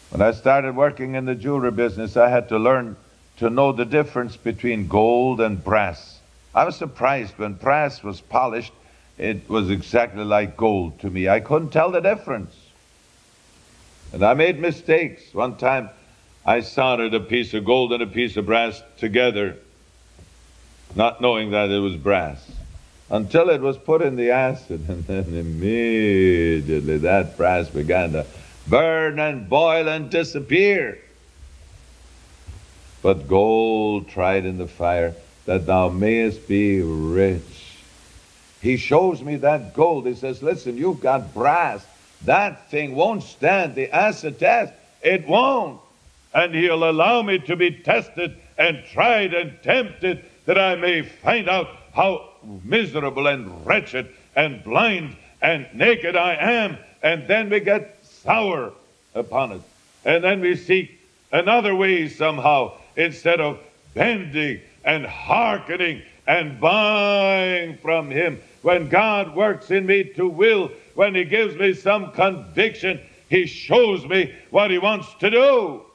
When I started working in the jewelry business, I had to learn to know the difference between gold and brass. I was surprised when brass was polished, it was exactly like gold to me. I couldn't tell the difference. And I made mistakes. One time I soldered a piece of gold and a piece of brass together, not knowing that it was brass, until it was put in the acid, and then immediately that brass began to burn and boil and disappear. But gold tried in the fire, that thou mayest be rich. He shows me that gold. He says, listen, you've got brass. That thing won't stand the acid test. It won't. And he'll allow me to be tested and tried and tempted, that I may find out how miserable and wretched and blind and naked I am. And then we get sour upon it. And then we seek another way somehow, instead of bending and hearkening and buying from him. When God works in me to will, when he gives me some conviction, he shows me what he wants to do.